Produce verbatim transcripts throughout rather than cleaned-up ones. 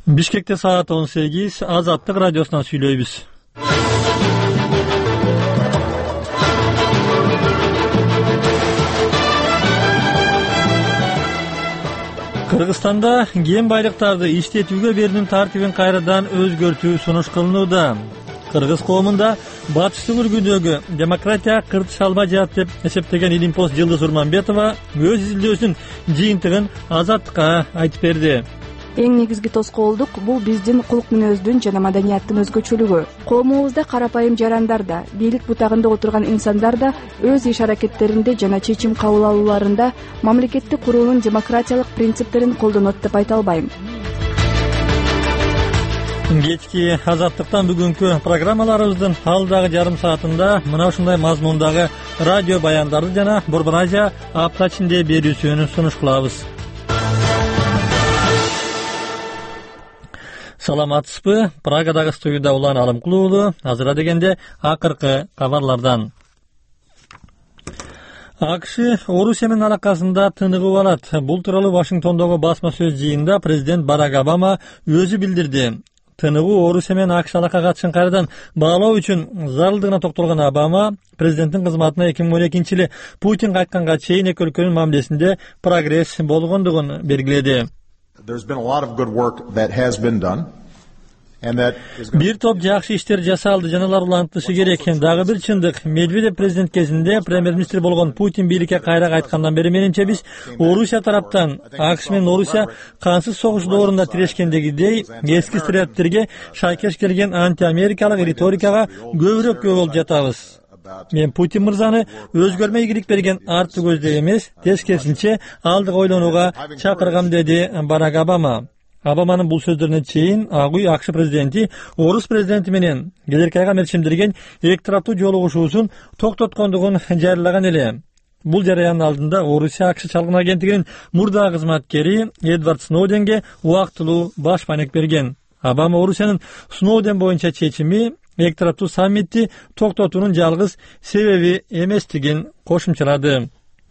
Бишкекте саат он сегиз, Азаттык радиосунан сүйлөйбүз. Кыргызстанда кен байлыктарды иштетүүгө берүүнүн тартибин кайрадан өзгөртүү сунуш кылынууда. Кыргыз коомунда батыштык үлгүдөгү демократия кыртыш албай жатат деп эсептеген Илимпост Жылдыз Урманбетова өз изилдөөсүнүн жыйынтыгын Азаттыкка айтып берди. Эң негизги тоскоолдук бул биздин кулк мүнөздүн жана маданияттын өзгөчөлүгү. Коомубузда карапайым жарандар да, бийлик бутагында отурган инсандар да өз иш аракеттеринде жана чечим кабыл алууларында мамлекетти куруунун демократиялык принциптерин колдонот деп айта албайм. Кечки Азаттыктан бүгүнкү программаларыбыздын алдагы жарым саатында мына ушундай мазмундагы радио баяндарды жана Борбор Азия апта ичинде берүүсүн сунуш кылабыз. Саламатсызбы? Прагадагы студияда Улан Алымкулуу уулу. Азыра дегенде акыркы кабарлардан. АКШ Орусия менен алакасында тыныгып алат. Бул тууралуу Вашингтондогу басма сөз жыйынында президент Барак Обама өзү билдирди. Тыныгуу Орусия менен АКШ алака катышын кайрадан баалоо үчүн зарылдыгына токтолгон Обама президенттин кызматына эки миң он экинчи жылы Путин кайтканга чейин эки өлкөнүн мамилесинде прогресс болгондугун белгиледи. Бир топ жакшы иштер жасалды жана алар улантышы керек. Дагы бир чындык, Медведев президент кезинде премьер-министр болгон Путин бийликке кайра кайткандан бери менимче биз Орусия тараптан АКШ менен Орусия кансыз согуш доорунда тирешкендегидей эски стереотиптерге шайкеш келген антиамерикалык риторикага көбүрөөк күбө болуп жатабыз. Мен Путин мырзаны өзгөрмө ийгилик берген артты көздөй эмес, тескерисинче алдыга ойлонууга чакыргам, деди Барак Обама. Обаманын бул сөздөрүнө чейин Ак үй АКШ президенти Орус президенти менен келерки айга мерчимдирген эки тараптуу жолугушуусун токтоткондугун жарыялаган эле. Бул жарыяндын алдында Орусия АКШ чалгын агенттигинин мурдагы кызматкери Эдвард Сноуденге убактылуу баш маек берген. Обама Орусиянын Сноуден боюнча чечими эки тараптуу саммитти токтотуунун жалгыз себеби эместигин кошумчалады.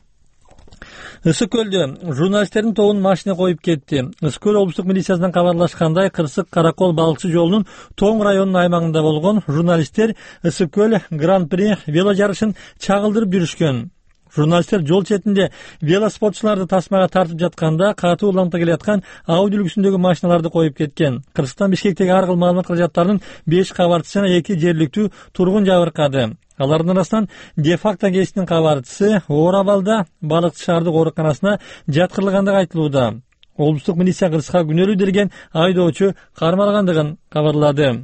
Ысык көлдө журналисттердин тобун машина коюп кетти. Ысык көл облустук милициясынан кабарлашкандай, Кырсык Каракол балыкчы жолунун Тоң районунун аймагында болгон журналисттер Ысык көл Гран-при вело жарышын чагылдырып жүрүшкөн. Журналисттер жол четинде велоспортчуларды тасмага тартып жатканда катуу уланта келаткан Ауди үлгүсүндөгү машиналарды коюп кеткен. Кыргызстан Бишкектеги ар кыл маалымат каражаттарынын беш кабарчысы жана эки жергиликтүү тургун жабыркады. Алардын арасынан де-факто гезитинин кабарчысы оор абалда балыкчы шаардык ооруканасына жаткырылгандыгы айтылууда. Облустук милиция кырсыкка күнөөлүү делген айдоочу кармалгандыгын кабарлады.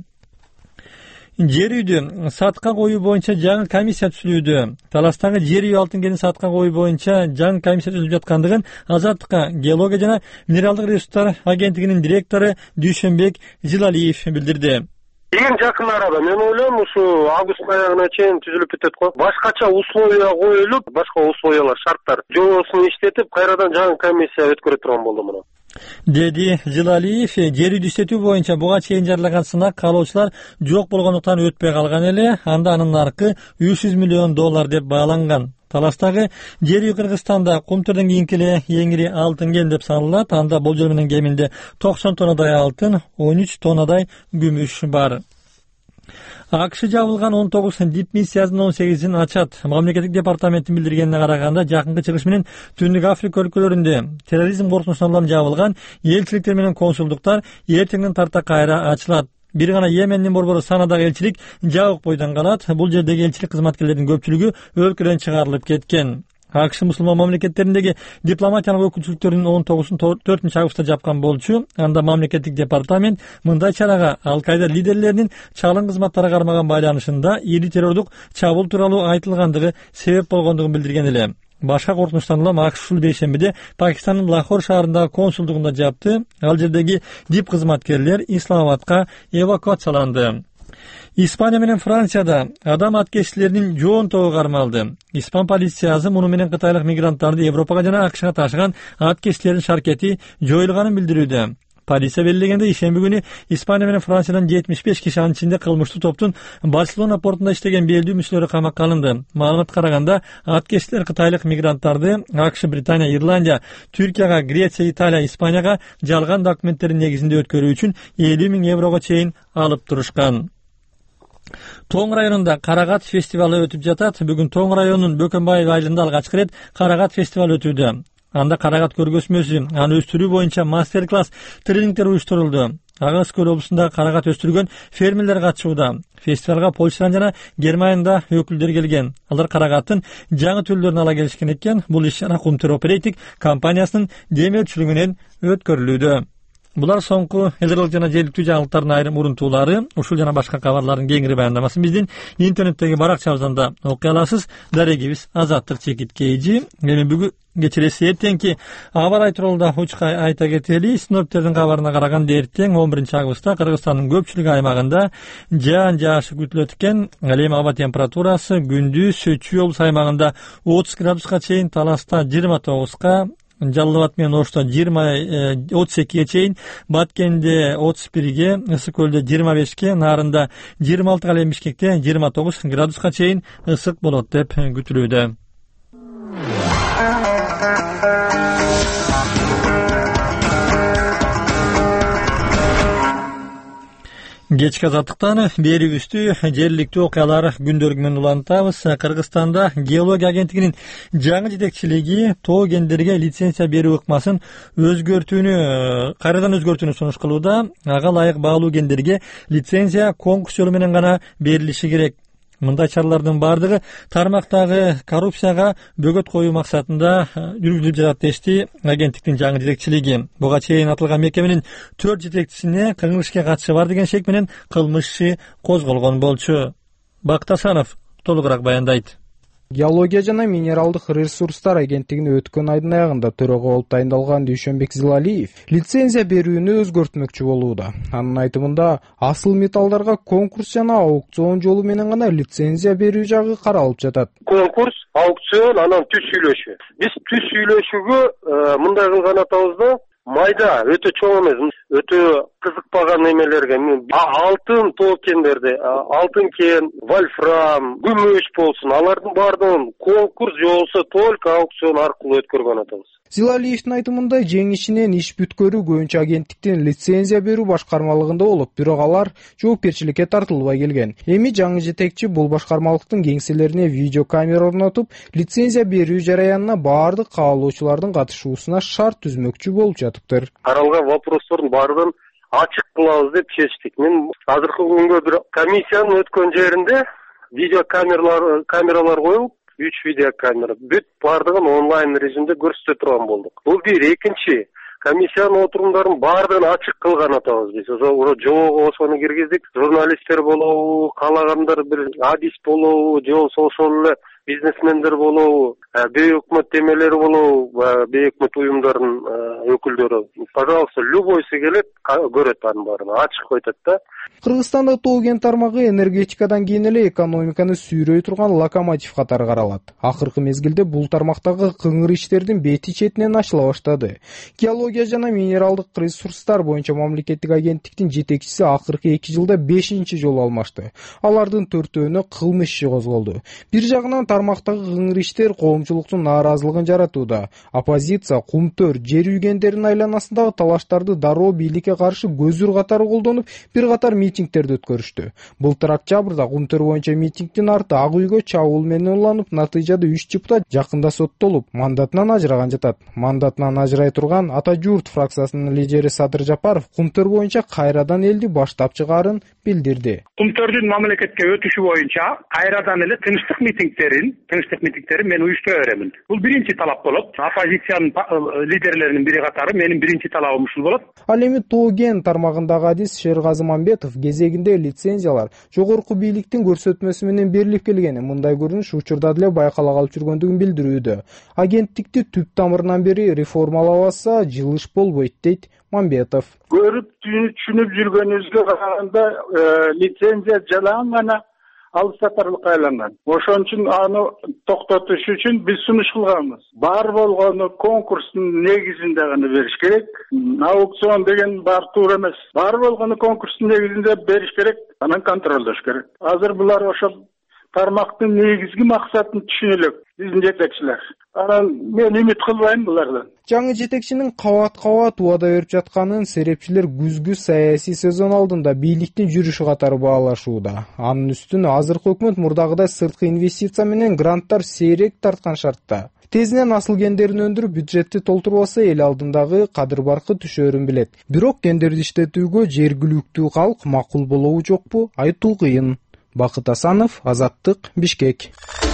Жер үйдү сатка коюу боюнча жаңы комиссия түзүлүүдө. Таластагы жер үй алтын кенин сатка коюу боюнча жаңы комиссия түзүлүп жаткандыгын Азаттыкка геология жана минералдык ресурстар агенттигинин директору Дүйшөнбек Жылалиев билдирди. Эң жакын арада мен ойлойм ушу август аягына чейин түзүлүп бүтөт го. Башкача условия коюлуп, башка условиялар, шарттар жобосун иштетип, кайрадан жаңы комиссия өткөрө турган болду муну. Деди Жылалиев. Жер үйдү иштетүү боюнча буга чейин жарылаган сынак каалоочулар жок болгондуктан өтпөй калган эле. Анда анын наркы үч жүз миллион доллар деп бааланган. Талаштагы жер үй Кыргызстанда кумтөрдөн кийинки эле эңири алтын кен деп саналат. Анда болжол менен кеминде токсон тоннадай алтын, он үч тоннадай күмүш бар. АКШ жабылган он тогуз дипмиссиясынын он сегизин ачат. Мамлекеттик департаменттин билдиргенине караганда, Жакынкы Чыгыш менен Түндүк Африка өлкөлөрүндө терроризм коркунучунан жабылган элчиликтер менен консулдуктар эртеңден тарта кайра ачылат. Бир гана Йемендин борбору Санадагы элчилик жабык бойдон калат. Бул жердеги элчилик кызматкерлеринин көпчүлүгү өлкөдөн чыгарылып кеткен. АКШ мусулман мамлекеттериндеги дипломатиялык өкүлчүлүктөрүнүн он тогузун төртүнчү августта жапкан болчу. Анда мамлекеттик департамент мындай чарага Ал-Каида лидерлеринин чалым кызматтары кармаган байланышында ири террордук чабуул тууралуу айтылгандыгы себеп болгондугун билдирген эле. Башка коркунучтан улам АКШ ушул бейшембиде Пакистандын Лахор шаарындагы консулдугунда жапты. Ал жердеги дип кызматкерлер Исламабадка эвакуацияланды. Испания менен Францияда адам аткечилеринин жоон тобу кармалды. Испан полициясы муну менен кытайлык мигранттарды Европага жана АКШга ташыган аткечилердин шаркети жоюлганын билдирүүдө. Полиция белгилегенде ишемби күнү Испания менен Франциядан жетимиш беш киши, анын ичинде кылмыштуу топтун Барселона портунда иштеген белдүү мүчөлөрү камакка алынды. Маалыматка караганда, аткечтер кытайлык мигранттарды АКШ, Британия, Ирландия, Түркияга, Греция, Италия, Испанияга жалган документтердин негизинде өткөрүү үчүн элүү миң еврого чейин алып турушкан. Тоң районунда Карагат фестивалы өтүп жатат. Бүгүн Тоң районунун Бөкөнбаев айылында алгачкы ирет Карагат фестивалы өтүүдө. Анда карагат көргөзмөсү, аны өстүрүү боюнча мастер-класс тренингдер уюштурулду. Агас Көл облусунда карагат өстүргөн фермерлер катышууда. Фестивалга Польшадан жана Германиядан өкүлдөр келген. Алар карагаттын жаңы түрлөрүн ала келишкен экен. Бул иш-чара Кумтөр Оперейтик компаниясынын демөөрчүлүгүнөн өткөрүлүүдө. Булар соңку элдик жана желиктүү жаңылыктардын айрым урунтуулары. Ушул жана башка кабарлардын кеңири баяндамасын биздин интернеттеги баракчабыздан да окуй аласыз. Дарегибиз Азаттык Чекиткейжи. Эми бүгүн кечиреси эртеңки аба ырайы тууралуу да учка айта кетели. Синоптиктердин кабарына караганда эртең он биринчи августта Кыргызстандын көпчүлүк аймагында жаан жаашы күтүлөт экен. Ал эми аба температурасы күндүз Чүй облус аймагында отуз градуска чейин, Таласта жыйырма тогузга, Жалал Абад менен Ошто жыйырма отуз экиге чейин, Баткенде отуз бирге, Ысык Көлдө жыйырма бешке, Нарында жыйырма алтыга, ал эми Бишкекте жыйырма тогуз градуска чейин ысык болот деп күтүлүүдө. Кечки азаттыктан берүүбүздү жергиликтүү окуялар күндөрү менен улантабыз. Кыргызстанда геология агенттигинин жаңы жетекчилиги тоо кендерге лицензия берүү ыкмасын өзгөртүүнү кайрадан өзгөртүүнү сунуш кылууда. Ага ылайык баалуу кендерге лицензия конкурс жолу менен гана берилиши керек. Мындай чаралардын бардыгы тармактагы коррупцияга бөгөт коюу максатында жүргүзүлүп жатат дешти агенттиктин жаңы жетекчилиги. Буга чейин атылган мекеменин төрт жетекчисине кылмышка катышы бар деген шек менен кылмыш иши козголгон болчу. Бактасанов толугураак баяндайт. Геология жана минералдык ресурстар агенттигине өткөн айдын аягында төрөгө болуп тайындалган Дүйшөнбек Зилалиев лицензия берүүнү өзгөртмөкчү болууда. Анын айтымында, асыл металлдарга конкурс жана аукцион жолу менен гана лицензия берүү жагы каралып жатат. Конкурс, аукцион, анан түз сүйлөшүү. Биз түз сүйлөшүүгө мындай кылган атабыз, майда өтө чоң эмес, өтө кызыкпаган немелерге, алтын тоо кендерди, алтын кен, вольфрам, күмүш болсун, алардын баардыгын конкурс же болбосо только аукцион аркылуу өткөргөн атабыз. Зилалиевдин айтымында, жеңишинен иш бүткөрүү көбүнчө агенттиктин лицензия берүү башкармалыгында болуп, бирок алар жоопкерчиликке тартылбай келген. Эми жаңы жетекчи бул башкармалыктын кеңселерине видеокамера орнотуп, лицензия берүү жараянына баардык каалоочулардын катышуусуна шарт түзмөкчү болуп жатыптыр. Каралган вопростордун баардыгын ачык кылабыз деп чечтик. Мен азыркы күнгө бир комиссиянын өткөн жеринде видеокамералар камералар коюп, үч видеокамера бүт баардыгын онлайн режимде көрсөтө турган болдук. Бул бир. Экинчи, комиссиянын отурумдарын баардыгын ачык кылган атабыз биз. Жобого ошону киргиздик. Журналисттер болобу, каалагандар бир адис болобу, же болбосо ошол эле бизнесмендер болобу, бейөкмөт темелери болобу, бейөкмөт уюмдардын өкүлдөрү. Пожалуйста, любойсу келет, көрөт анын баарын, ачык койтат да. Кыргызстанда тоо кен тармагы энергетикадан кийин эле экономиканы сүйрөй турган локомотив катары каралат. Акыркы мезгилде бул тармактагы кыңыр иштердин бети четинен ачыла баштады. Геология жана минералдык ресурстар боюнча мамлекеттик агенттиктин жетекчиси акыркы эки жылда бешинчи жолу алмашты. Алардын төртөөнө кылмыш иши козголду. Бир жагынан тармактагы кыңыр иштер коомчулуктун нааразылыгын жаратууда. Оппозиция Кумтөр жер үйгендеринин айланасындагы талаштарды дароо бийликке каршы көзүр катары колдонуп, бир катар митингдерди өткөрүштү. Былтыр октябрда Кумтөр боюнча митингдин арты Ак үйгө чабуул менен уланып, натыйжада үч депутат жакында соттолуп, мандатынан ажыраган жатат. Мандатынан ажырай турган Ата журт фракциясынын лидери Садыр Жапаров Кумтөр боюнча кайрадан элди баштап чыгаарын билдирди. Кумтөрдүн мамлекетке өтүшү боюнча кайрадан эле тынчтык митингдерин, тынчтык митингдерин мен уюштура беремин. Бул биринчи талап болот. Оппозициянын лидерлеринин бири катары менин биринчи талабым ушул болот. Ал эми тоо кен тармагындагы адис Шергазы Мамбетов кезегинде лицензиялар жогорку бийликтин көрсөтмөсү менен берилип келгени, мындай көрүнүш учурда деле байкала калып жүргөндүгүн билдирүүдө. Агенттикти түп тамырынан бери реформалабаса жылыш болбойт дейт Мамбетов. Көрүп түшүнүп жүргөнүбүзгө караганда лицензия жалаң гана алып сатарлыкка айланган. Ошон үчүн аны токтотуш үчүн биз сунуш кылганбыз. Бар болгону конкурстун негизинде гана бериш керек. Аукцион деген бар туура эмес. Бар болгону конкурстун негизинде бериш керек, анан контролдош керек. Азыр булар ошол тармактын негизги максатын түшүнө элек биздин жетекчилер. Анан мен үмүт кылбайм булардан. Жаңы жетекчинин кабат-кабат убада берип жатканын серепчилер күзгү саясий сезон алдында бийликтин жүрүшү катары баалашууда. Анын үстүнө азыркы өкмөт мурдагыдай сырткы инвестиция менен гранттар сейрек тарткан шартта. Тезинен асыл кендерин өндүрүп бюджетти толтурбаса эл алдындагы кадыр баркы түшөрүн билет. Бирок кендерди иштетүүгө жергиликтүү калк макул болобу жокпу айтуу кыйын. Бакыт Асанов, Азаттык, Бишкек.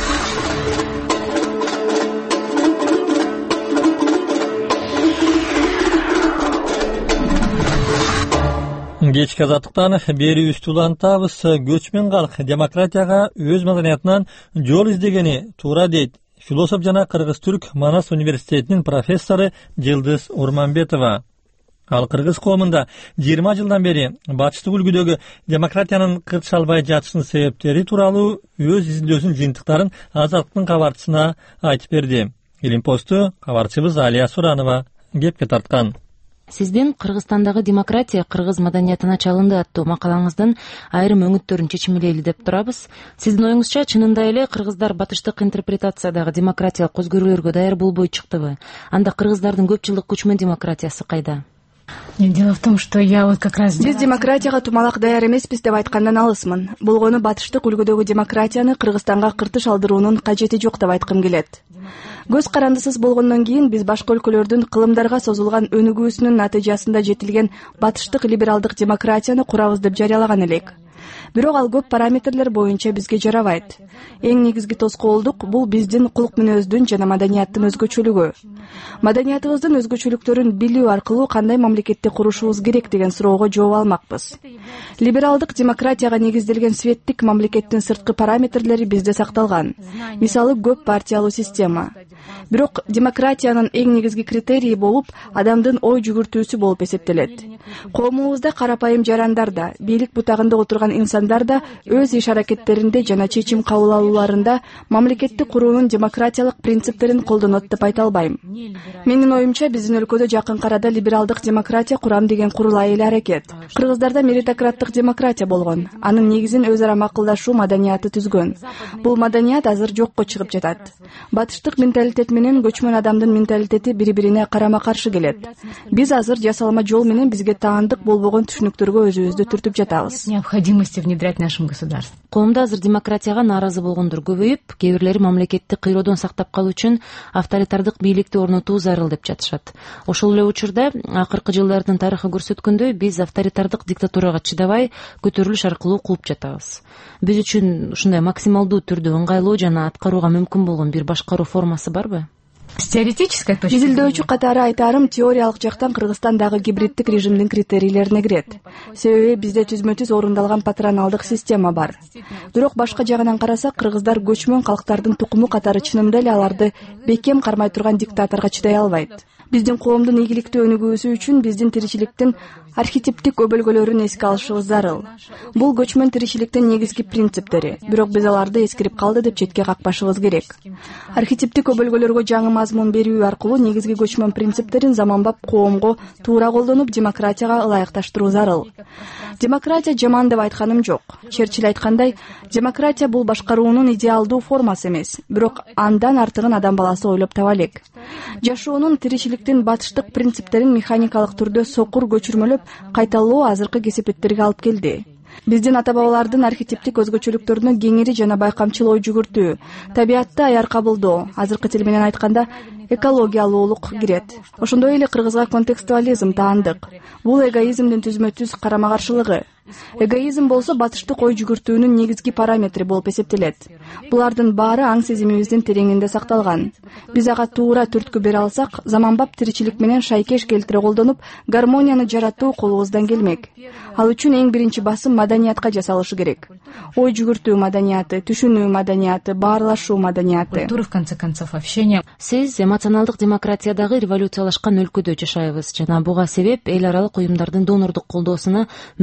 Кечки Азаттыктан берүүбүздү улантабыз. Көчмөн калк демократияга өз маданиятынан жол издегени туура дейт философ жана кыргыз-түрк Манас университетинин профессору Жылдыз Урманбетова. Ал кыргыз коомунда жыйырма жылдан бери батыштык үлгүдөгү демократиянын кыртыша албай жатышынын себептери тууралуу өз изилдөөсүнүн жыйынтыктарын Азаттыктын кабарчысына айтып берди. Илимпосту кабарчыбыз Алия Суранова кепке тарткан. Сиздин Кыргызстандагы демократия кыргыз маданиятына чалынды аттуу макалаңыздын айрым өңүттөрүн чечимилейли деп турабыз. Сиздин оюңузча чынында эле кыргыздар батыштык интерпретациядагы демократиялык өзгөрүүлөргө даяр болбой чыктыбы? Анда кыргыздардын көп жылдык көчмөн демократиясы кайда? Дело в том, что я вот как раз... Биз демократияга тумалак даяр эмеспиз деп айткандан алысмын. Болгону батыштык үлгүдөгү демократияны Кыргызстанга кыртыш алдыруунун кажети жок деп айткым келет. Көз карандысыз болгондон кийин биз башка өлкөлөрдүн кылымдарга созулган өнүгүүсүнүн натыйжасында жетилген батыштык либералдык демократияны курабыз деп жарыялаган элек. Бирок ал көп параметрлер боюнча бизге жарабайт. Эң негизги тоскоолдук бул биздин кулк мүнөздүн жана маданияттын өзгөчөлүгү. Маданиятыбыздын өзгөчөлүктөрүн билүү аркылуу кандай мамлекетти курушубуз керек деген суроого жооп алмакпыз. Либералдык демократияга негизделген светтик мамлекеттин сырткы параметрлери бизде сакталган. Мисалы көп партиялуу система. Бирок демократиянын эң негизги критерийи болуп адамдын ой жүгүртүүсү болуп эсептелет. Коомубузда карапайым жарандар да, бийлик бутагында отурган инсандар да өз иш аракеттеринде жана чечим кабыл алууларында мамлекетти куруунун демократиялык принциптерин колдонот деп айта албайм. Менин оюмча биздин өлкөдө жакынкы арада либералдык демократия курам деген курулай эле аракет. Кыргыздарда меритократтык демократия болгон. Анын негизин өз ара макулдашуу маданияты түзгөн. Бул маданият азыр жокко чыгып жатат. Батыштык менталитет менен көчмөн адамдын менталитети бири-бирине карама-каршы келет. Биз азыр жасалма жол менен бизге таандык болбогон түшүнүктөргө өзүбүздү түртүп жатабыз. Необходимости внедрять в нашем государстве. Коомдо азыр демократияга нааразы болгондор көбөйүп, кээ бирлери мамлекетти кыйроодон сактап калуу үчүн авторитардык бийликти орнотуу зарыл деп жатышат. Ошол эле учурда акыркы жылдардын тарыхы көрсөткөндөй, биз авторитардык диктатурага чыдабай көтөрүлүш аркылуу кууп жатабыз. Биз үчүн ушундай максималдуу түрдө ыңгайлуу жана аткарууга мүмкүн болгон бир башкаруу формасы барбы? С теоретической точки зрения. Изилдөөчү катары айтарым, теориялык жактан Кыргызстан дагы гибриддик режимдин критерийлерине кирет. Себеби бизде түзмө-түз орундалган патроналдык система бар. Бирок башка жагынан карасак, кыргыздар көчмөн калктардын тукуму катары чынында эле аларды бекем кармай турган диктаторго чыдай албайт. Биздин коомдун ийгиликтүү өнүгүүсү үчүн биздин тиричиликтин архетиптик өбөлгөлөрүн эске алышыбыз зарыл. Бул көчмөн тиричиликтин негизги принциптери, бирок биз аларды эскирип калды деп четке какпашыбыз керек. Архетиптик өбөлгөлөргө жаңы мазмун берүү аркылуу негизги көчмөн принциптерин заманбап коомго туура колдонуп, демократияга ылайыкташтыруу зарыл. Демократия жаман деп айтканым жок. Черчилль айткандай, демократия бул башкаруунун идеалдуу формасы эмес, бирок андан артыгын адам баласы ойлоп таба элек. Жашоонун тиричиликтин батыштык принциптерин механикалык түрдө сокур көчүрмөлөп кайталоо азыркы кесепеттерге алып келди. Биздин ата-бабалардын архетиптик өзгөчөлүктөрүнө кеңири жана байкамчыл ой жүгүртүү, табиатты аяр кабылдоо, азыркы тил менен айтканда экологиялуулук кирет. Ошондой эле кыргызга контекстуализм таандык. Бул эгоизмдин түзмө-түз карама-каршылыгы. Эгоизм болсо батыштык ой жүгүртүүнүн негизги параметри болуп эсептелет. Булардын баары аң сезимибиздин тереңинде сакталган. Биз ага туура түрткү бере алсак, заманбап тиричилик менен шайкеш келтире колдонуп, гармонияны жаратуу колубуздан келмек. Ал үчүн эң биринчи басым маданиятка жасалышы керек. Ой жүгүртүү маданияты, түшүнүү маданияты, баарлашуу маданияты. Культура, в конце концов, общение. Сиз эмоционалдык демократиядагы революциялашкан өлкөдө жашайбыз жана буга себеп эл аралык уюмдардын донордук колдоосуна мөр тартуу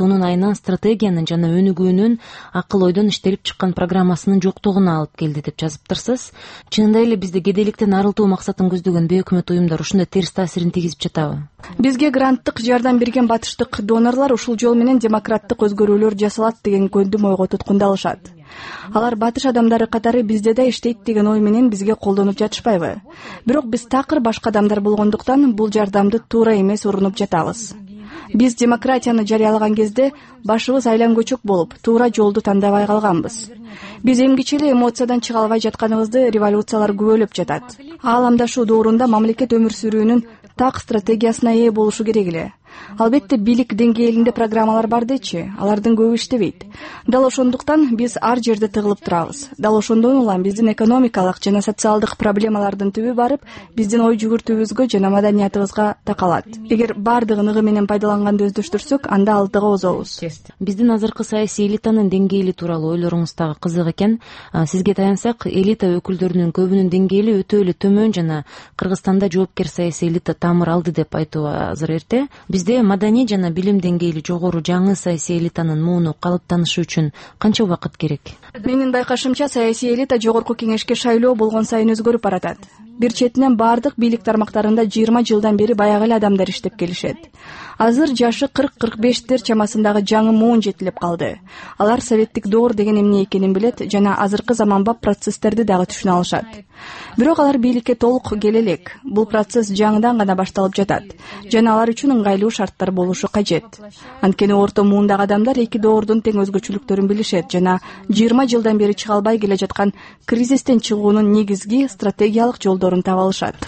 тонун айынан стратегиянын жана өнүгүүнүн акыл ойдон иштелип чыккан программасынын жоктугуна алып келди деп жазыптырсыз. Чынында эле бизде кедейликтен арылтуу максатын көздөгөн бейөкмөт уюмдар ушундай терс таасирин тийгизип жатабы? Бизге гранттык жардам берген батыштык донорлор ушул жол менен демократтык өзгөрүүлөр жасалат деген көндүм ойго туткундалышат. Алар батыш адамдары катары бизде да иштейт деген ой менен бизге колдонуп жатышпайбы? Бирок биз такыр башка адамдар болгондуктан бул жардамды туура эмес урунуп жатабыз. Биз демократияны жарыялаган кезде башыбыз айлан көчөк болуп, туура жолду тандабай калганбыз. Биз эмгиче эле эмоциядан чыга албай жатканыбызды революциялар күбөлөп жатат. Ааламдашуу доорунда мамлекет өмүр сүрүүнүн так стратегиясына ээ болушу керек эле. Албетте бийлик деңгээлинде программалар бар дечи, алардын көбү иштебейт. Дал ошондуктан биз ар жерде тыгылып турабыз. Дал ошондон улам биздин экономикалык жана социалдык проблемалардын түбү барып, биздин ой жүгүртүүбүзгө жана маданиятыбызга такалат. Эгер бардыгын ыгы менен пайдаланганды өздөштүрсөк, анда алдыга озобуз. Биздин азыркы саясий элитанын деңгээли тууралуу ойлоруңуз дагы кызык экен. Сизге таянсак, элита өкүлдөрүнүн көбүнүн деңгээли өтө эле төмөн жана Кыргызстанда жоопкер саясий элита тамыр алды деп айтуу азыр эрте. Бизде маданий жана билим деңгээли жогору жаңы саясий элитанын мууну калыптанышы үчүн канча убакыт керек? Менин байкашымча, саясий элита жогорку кеңешке шайлоо болгон сайын өзгөрүп баратат. Бир четинен бардык бийлик тармактарында жыйырма жылдан бери баягы эле адамдар иштеп келишет. Азыр жашы кырк кырк бештер чамасындагы жаңы муун жетилип калды. Алар советтик доор деген эмне экенин билет жана азыркы заманбап процесстерди дагы түшүнө алышат. Бирок алар бийликке толук келе элек. Бул процесс жаңыдан гана башталып жатат жана алар үчүн ыңгайлуу шарттар болушу кажет. Анткени орто муундагы адамдар эки доордун тең өзгөчөлүктөрүн билишет жана жыйырма жылдан бери чыга албай келе жаткан кризистен чыгуунун негизги стратегиялык жолдорун таба алышат.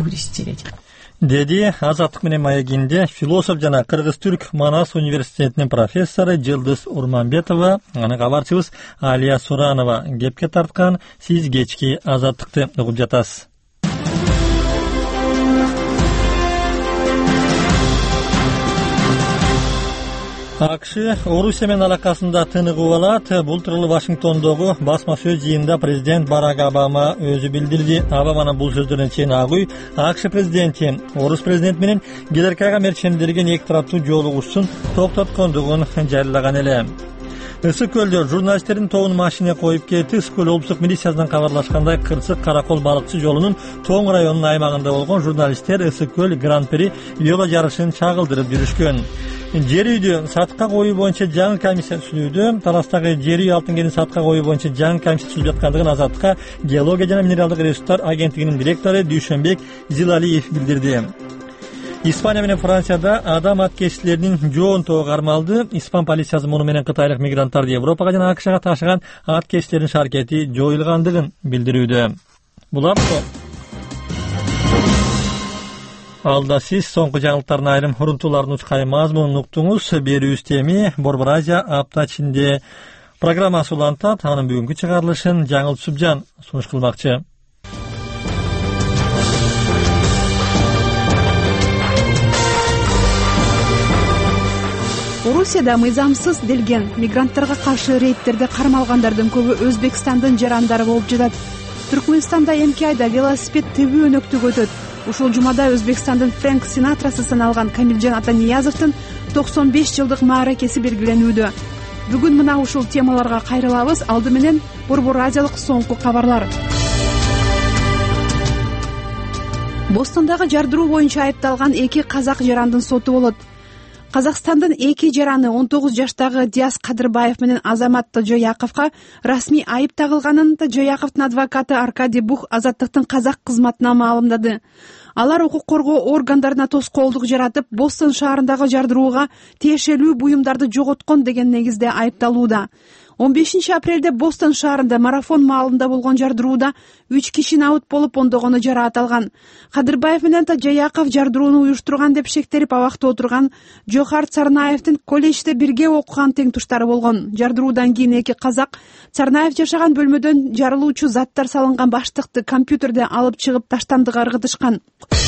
Деди Азаттык менен маегинде философ жана кыргыз-түрк Манас университетинин профессору Жылдыз Урманбетова, аны кабарчыбыз Алия Суранова кепке тарткан. Сиз кечки Азаттыкты угуп жатасыз. АКШ Орусия менен алакасында тыныгып алат. Бул тууралуу Вашингтондогу басма сөз жыйынында президент Барак Обама өзү билдирди. Обаманын бул сөздөрүнөн чейин ак үй АКШ президенти Орус президенти менен келерки айга мерчендирген эки тараптуу жолугушуусун токтоткондугун жарыялаган эле. Ысык көлдө журналисттердин тобун машина коюп кетти. Ысык көл облустук милициясынан кабарлашкандай, Кырсык Каракол балыкчы жолунун Тоң районунун аймагында болгон журналисттер Ысык көл Гран-при вело жарышын чагылдырып жүрүшкөн. Жер үйдү сатыкка коюу боюнча жаңы комиссия түзүлүүдө. Таластагы жер үй алтын кенин сатыкка коюу боюнча жаңы комиссия түзүлүп жаткандыгын Азаттыкка Геология жана минералдык ресурстар агенттигинин директору Дүйшөнбек Зилалиев билдирди. Испания менен Францияда адам аткечилеринин жоон тобу кармалды. Испан полициясы муну менен кытайлык мигранттарды Европага жана АКШга ташыган аткечилердин аракети жоюлгандыгын билдирүүдө. Булар Алда сиз соңку жаңылыктардын айрым урунтууларын учкай мазмунун уктуңуз. Берүүбүз теми Борбор Азия апта ичинде программасы улантат. Анын бүгүнкү чыгарылышын Жаңыл Субжан сунуш кылмакчы. Орусияда мыйзамсыз делген мигранттарга каршы рейдтерде кармалгандардын көбү Өзбекстандын жарандары болуп жатат. Түркмөнстанда эмки айда велосипед тебүү өнөктүгү өтөт. Ушул жумада Өзбекстандын Фрэнк Синатрасы саналган Камилжан Атаниязовдун токсон беш жылдык мааракеси белгиленүүдө. Бүгүн мына ушул темаларга кайрылабыз. Алды менен Борбор Азиялык соңку кабарлар. Бостондагы жардыруу боюнча айыпталган эки казак жарандын соту болот. Казакстандын эки жараны он тогуз жаштагы Диас Кадырбаев менен Азамат Тожояковго расмий айып тагылганын Тожояковдун адвокаты Аркадий Бух Азаттыктын казак кызматына маалымдады. Алар укук коргоо органдарына тоскоолдук жаратып, Бостон шаарындагы жардырууга тиешелүү буюмдарды жоготкон деген негизде айыпталууда. он бешинчи апрелде Бостон шаарында марафон маалында болгон жардырууда үч киши набыт болуп, ондогону жараат алган. Кадырбаев менен Тожояков жардырууну уюштурган деп шектелип абакта отурган Жохар Царнаевдин колледжде бирге окуган тең туштары болгон. Жардыруудан кийин эки казак Царнаев жашаган бөлмөдөн жарылуучу заттар салынган баштыкты компьютерде алып чыгып таштандыга ыргытышкан.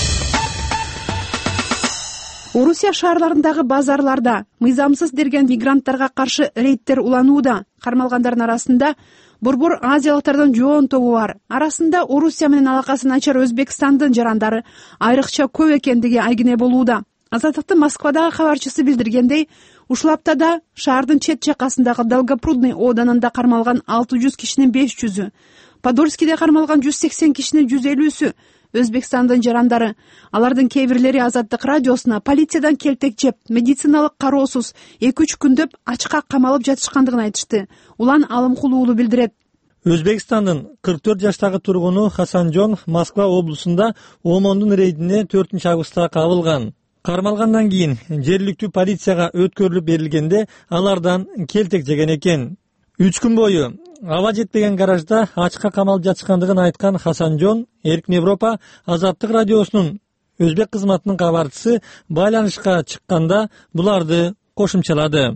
Орусия шаарларындагы базарларда мыйзамсыз дерген мигранттарга каршы рейдтер уланууда. Кармалгандардын арасында Борбор Азиялыктардын жоон тобу бар. Арасында Орусия менен алакасы начар Өзбекстандын жарандары айрыкча көп экендиги айгине болууда. Азаттыктын Москвадагы кабарчысы билдиргендей, ушул аптада шаардын чет жакасындагы Долгопрудный оданында кармалган алты жүз кишинин беш жүзү, Подольскийде кармалган жүз сексен кишинин жүз элүүсү Өзбекстандын жарандары. Алардын кээ бирлери Азаттык радиосуна полициядан келтек жеп, медициналык кароосуз эки үч күндөп ачка камалып жатышкандыгын айтышты. Улан Алымкул уулу билдирет. Өзбекстандын кырк төрт жаштагы тургуну Хасанжон Москва облусунда ОМОНдун рейдине төртүнчү августта кабылган. Кармалгандан кийин жергиликтүү полицияга өткөрүлүп берилгенде алардан келтек жеген экен. үч күн бою аба жетпеген гаражда ачка камалып жатышкандыгын айткан Хасанжон Эркин Европа Азаттык радиосунун өзбек кызматынын кабарчысы байланышка чыкканда буларды кошумчалады.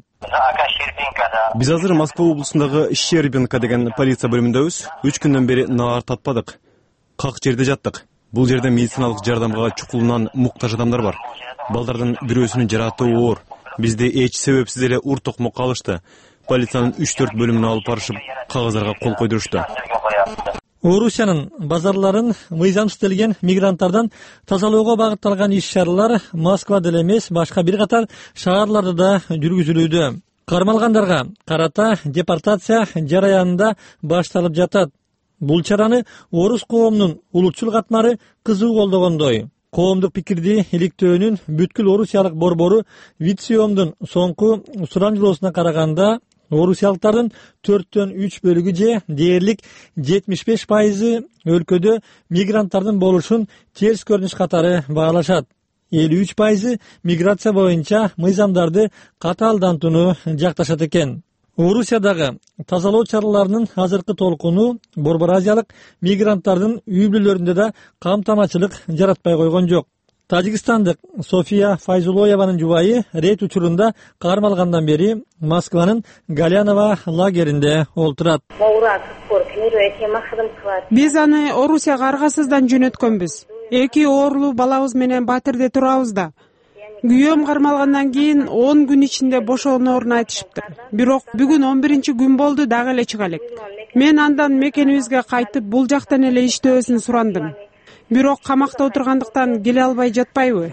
Биз азыр Москва облусундагы Щербинка деген полиция бөлүмүндөбүз. үч күндөн бери наар татпадык. Как жерде жаттык. Бул жерде медициналык жардамга чукулунан муктаж адамдар бар. Балдардын бирөөсүнүн жарааты оор. Бизди эч себепсиз эле ур токмокко алышты. Полициянын үч төрт бөлүмүнө алып барышып, кагаздарга кол койдурушту. Орусиянын базарларын мыйзам иштелген мигранттардан тазалоого багытталган иш-чаралар Москвада эле эмес, башка бир катар шаарларда да жүргүзүлүүдө. Кармалгандарга карата депортация жараянында башталып жатат. Бул чараны орус коомунун улутчул катмары кызуу колдогондой. Коомдук пикирди иликтөөнүн бүткүл орусиялык борбору Витсиомдун соңку сурамжылоосуна караганда орусиялыктардын төрттөн үч бөлүгү же дээрлик жетимиш беш пайызы өлкөдө мигранттардын болушун терс көрүнүш катары баалашат. элүү үч пайызы миграция боюнча мыйзамдарды катаалдантууну жакташат экен. Орусиядагы тазалоо чараларынын азыркы толкуну Борбор Азиялык мигранттардын үй бүлөлөрүндө да камтамачылык жаратпай койгон жок. Тажикстандык София Файзулоеванын жубайы рейд учурунда кармалгандан бери Москванын Галянова лагеринде олтурат. Биз аны Орусияга аргасыздан жөнөткөнбүз. Эки ooрлуу балабыз менен батирде турабыз да. Күйөөм кармалгандан кийин он күн ичинде бошоноорун айтышыптыр. Бирок бүгүн он биринчи күн болду, дагы эле чыга элек. Мен андан мекенибизге кайтып бул жактан эле иштөөсүн сурандым. Бирок камакта отургандыктан келе албай жатпайбы?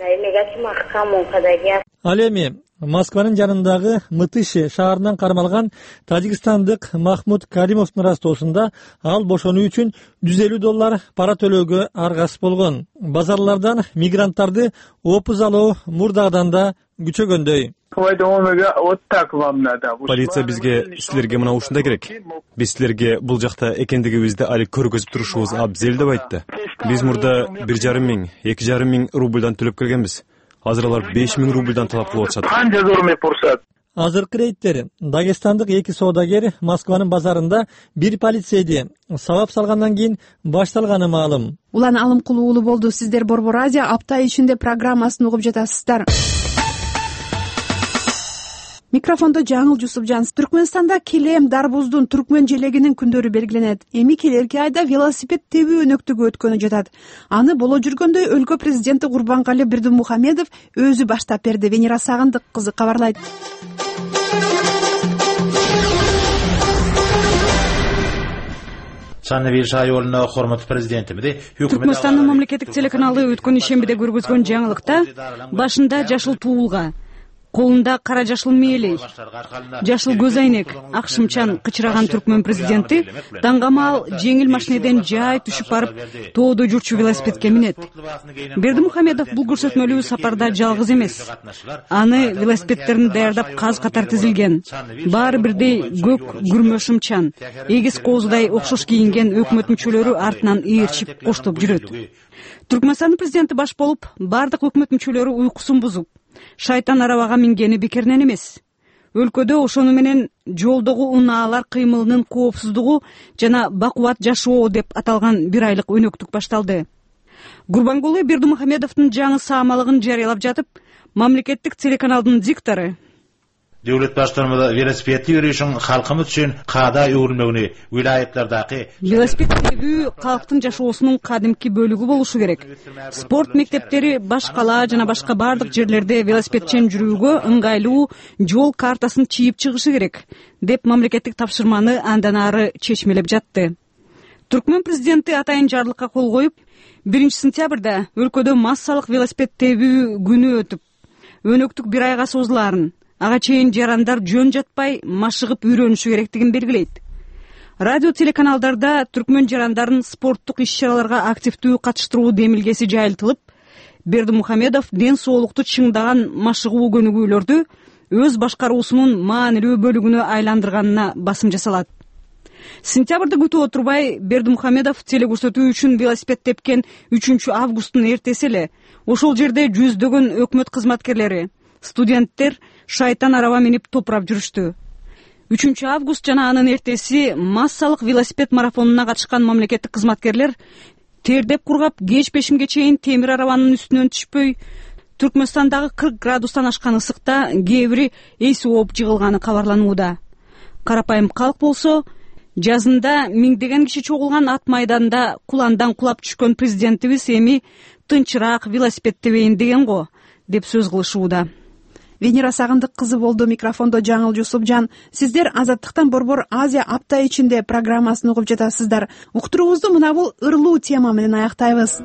Ал эми Москванын жанындагы Мытыши шаарынан кармалган тажикстандык Махмуд Каримовдун растоосунда ал бошонуу үчүн жүз элүү доллар пара төлөөгө аргасыз болгон. Базарлардан мигранттарды опуз алуу мурдагыдан да күчөгөндөй. Полиция бизге силерге мына ушундай керек. Биз силерге бул жакта экендигибизди али көргөзүп турушубуз абзел деп айтты. Биз мурда бир жарым миң, эки жарым миң рубльдан төлөп келгенбиз. Азыр алар беш миң рубльдан талап кылып атышат. Азыркы рейдтер дагестандык эки соодагер Москванын базарында бир полицейди сабап салгандан кийин башталганы маалым. Улан Алымкул уулу болду. Сиздер Борбор Азия апта ичинде программасын угуп жатасыздар. Микрофондо Жаңыл Жусупжан. Түркмөнстанда Келем Дарбуздун түркмөн желегинин күндөрү белгиленет. Эми келерки айда велосипед тебүү өнөктүгү өткөнү жатат. Аны боло жүргөндөй өлкө президенти Курбангали Бердимухамедов өзү баштап берди. Венера Сагындык кызы кабарлайт. Түркмөнстандын мамлекеттик телеканалы өткөн ишембиде көргөзгөн жаңылыкта башында жашыл туулга, колунда кара жашыл мээлей, жашыл көз айнек, ак шымчан кычыраган түркмөн президенти даңгамал жеңил машинеден жай түшүп барып тоодо жүрчү велосипедке минет. Бердимухамедов бул көрсөтмөлүү сапарда жалгыз эмес. Аны велосипедтерин даярдап каз катар тизилген. Баары бирдей көк күрмө шымчан, эгиз коозудай окшош кийинген өкмөт мүчөлөрү артынан ээрчип коштоп жүрөт. Түркмөнстандын президенти баш болуп, бардык өкмөт мүчөлөрү уйкусун бузуп, шайтан арабага мингени бекеринен эмес. Өлкөдө ошону менен жолдогу унаалар кыймылынын коопсуздугу жана бакубат жашоо деп аталган бир айлык өнөктүк башталды. Гурбангулы Бердимухамедовдун жаңы саамалыгын жарыялап жатып, мамлекеттик телеканалдын диктору Devlet başkanımız velosipedli yürüyüşün halkımız için kada öğrenmegini vilayetlerdeki велосипед тебүү калктын жашоосунун кадимки бөлүгү болушу керек. Спорт мектептери баш кала жана башка бардык жерлерде велосипедчен жүрүүгө ыңгайлуу жол картасын чийип чыгышы керек, деп мамлекеттик тапшырманы андан ары чечмелеп жатты. Түркмөн президенти атайын жарлыкка кол коюп, биринчи сентябрда өлкөдө массалык велосипед тебүү күнү өтүп, өнөктүк бир айга созулаарын, ага чейин жарандар жөн жатпай машыгып үйрөнүшү керектигин белгилейт. Радио телеканалдарда түркмөн жарандарын спорттук иш-чараларга активдүү катыштыруу демилгеси жайылтылып, Бердимухамедов ден соолукту чыңдаган машыгуу көнүгүүлөрдү өз башкаруусунун маанилүү бөлүгүнө айландырганына басым жасалат. Сентябрда күтүп отурбай Бердимухамедов телекөрсөтүү үчүн велосипед тепкен үчүнчү августтун эртеси эле ошол жерде жүздөгөн өкмөт кызматкерлери, студенттер шайтан араба минип топурап жүрүштү. үчүнчү август жана анын эртеси массалык велосипед марафонуна катышкан мамлекеттик кызматкерлер тердеп кургап кеч пешимге чейин темир арабанын үстүнөн түшпөй, Түркмөнстандагы кырк градустан ашкан ысыкта кээ бири эси ооп жыгылганы кабарланууда. Карапайым калк болсо жазында миңдеген киши чогулган ат майданда куландан кулап түшкөн президентибиз эми тынчыраак велосипед тебейин деген го деп сөз кылышууда. Венера Сагындык кызы болду. Микрофондо Жаңыл Жусупжан. Сиздер Азаттыктан Борбор Азия апта ичинде программасын угуп жатасыздар. Уктуруубузду мына бул ырлуу тема менен аяктайбыз.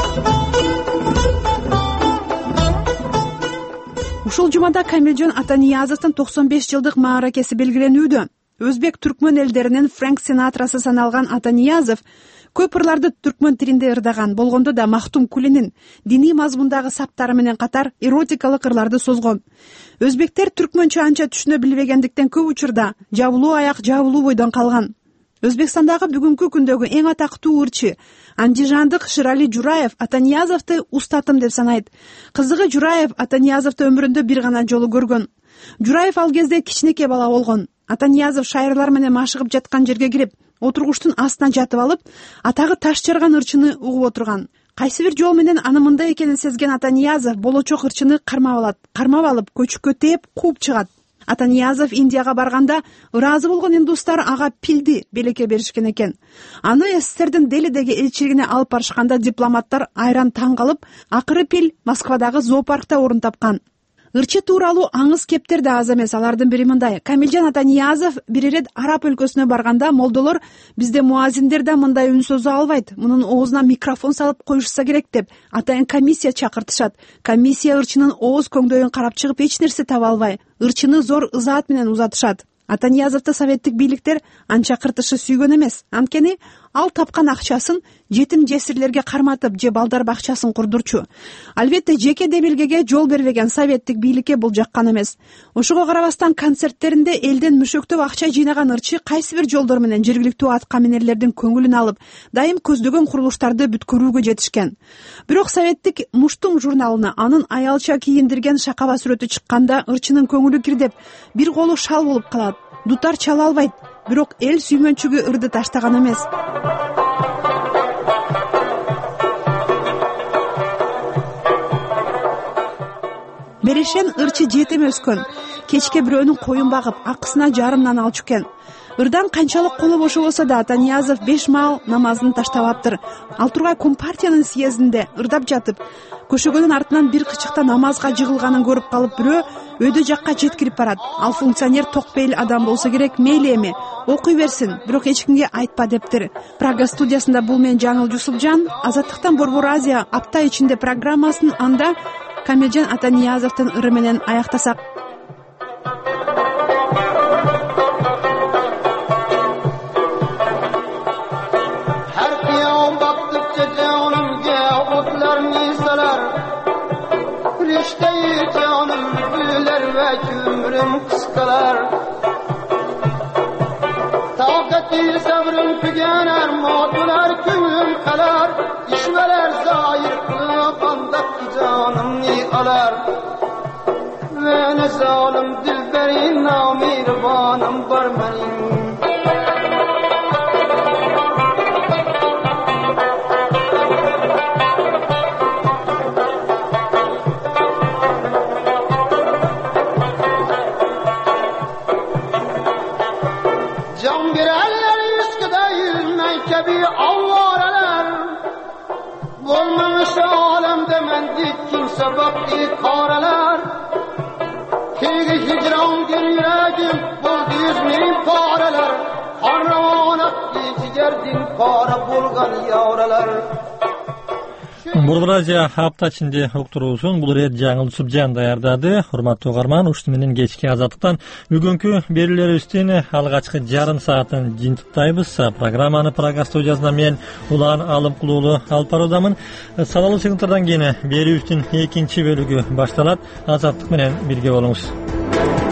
Ушул жумада Камилжан Атаниязовдун токсон беш жылдык мааракеси белгиленүүдө. Өзбек түркмөн элдеринин Фрэнк Синатрасы саналган Атаниязов көп ырларды түркмөн тилинде ырдаган болгондо да Махтум Кулинин диний мазмундагы саптары менен катар эротикалык ырларды созгон. Өзбектер түркмөнчө анча түшүнө билбегендиктен көп учурда жабылуу аяк жабылуу бойдон калган. Өзбекстандагы бүгүнкү күндөгү эң атактуу ырчы андижандык Ширали Жураев Атаниязовду устатым деп санайт. Кызыгы Жураев Атаниязовду өмүрүндө бир гана жолу көргөн. Жураев ал кезде кичинекей бала болгон. Атаниязов шайырлар менен машыгып жаткан жерге кирип, отургучтун астына жатып алып, атагы таш жарган ырчыны угуп отурган. Кайсы бир жол менен аны мындай экенин сезген Атаниязов болочок ырчыны кармап алат. Кармап алып, көчүккө тээп кууп чыгат. Атаниязов Индияга барганда ыраазы болгон индустар ага пилди белекке беришкен экен. Аны СССРдин Делидеги элчилигине алып барышканда дипломаттар айран таң калып, акыры пил Москвадагы зоопаркта орун тапкан. Ырчы тууралуу аңыз кептер да аз эмес. Алардын бири мындай: Камилжан Атаниязов бир ирет Араб өлкөсүнө барганда молдолор бизде муазиндер да мындай үн созо албайт, мунун оозуна микрофон салып коюшса керек деп атайын комиссия чакыртышат. Комиссия ырчынын ооз көңдөйүн карап чыгып эч нерсе таба албай, ырчыны зор ызаат менен узатышат. Атаниязовду советтик бийликтер анча кыртышы сүйгөн эмес. Анткени ал тапкан акчасын жетим жесирлерге карматып же балдар бакчасын курдурчу. Албетте жеке демилгеге жол бербеген советтик бийликке бул жаккан эмес. Ошого карабастан концерттеринде элден мүшөктөп акча жыйнаган ырчы кайсы бир жолдор менен жергиликтүү аткаминерлердин көңүлүн алып, дайым көздөгөн курулуштарды бүткөрүүгө жетишкен. Бирок советтик Муштум журналына анын аялча кийиндирген шакаба сүрөтү чыкканда ырчынын көңүлү кирдеп, бир колу шал болуп калат. Дутар чала албайт, бирок эл сүйгөнчүгү ырды таштаган эмес. Берешен ырчы жетим өскөн. Кечке бирөөнүн коюн багып, акысына жарым нан алчу экен. Ырдан канчалык колу бош болсо да Атаниязов беш маал намазын таштабаптыр. Ал тургай Компартиянын съездинде ырдап жатып, көшөгөнүн артынан бир кычыкта намазга жыгылганын көрүп калып, бирөө өйдө жакка жеткирип барат. Ал функционер токпейил адам болсо керек, мейли эми окуй берсин, бирок эч кимге айтпа дептир. Прага студиясында бул мен Жаңыл Жусупжан. Азаттыктан Борбор Азия апта ичинде программасын анда Камилжан Атаниязовдун ыры менен аяктасак. Taqati sabrım tügener, mağdular küngüm kalar, işveler zahir kılıp andaki canımni alar. Ve ne zalim dilberin namirvanım var benim. Sabaklı karalar, Kegi hicran gel yüreğim, buldu yüzmeyin paralar, Harravan aklı cigerdin para bulgan yavralar. Борбор Азия апта ичинде уктуруусун бул рет жаңыл Субжан даярдады. Урматтуу угарман, ушуну менен кечки Азаттыктан бүгүнкү берүүлөрүбүздүн алгачкы жарым саатын жыйынтыктайбыз. Программаны Прага студиясынан мен Улан Алымкул уулу алып баруудамын. Салалуу чыгынтардан кийин берүүбүздүн экинчи бөлүгү башталат. Азаттык менен бирге болуңуз.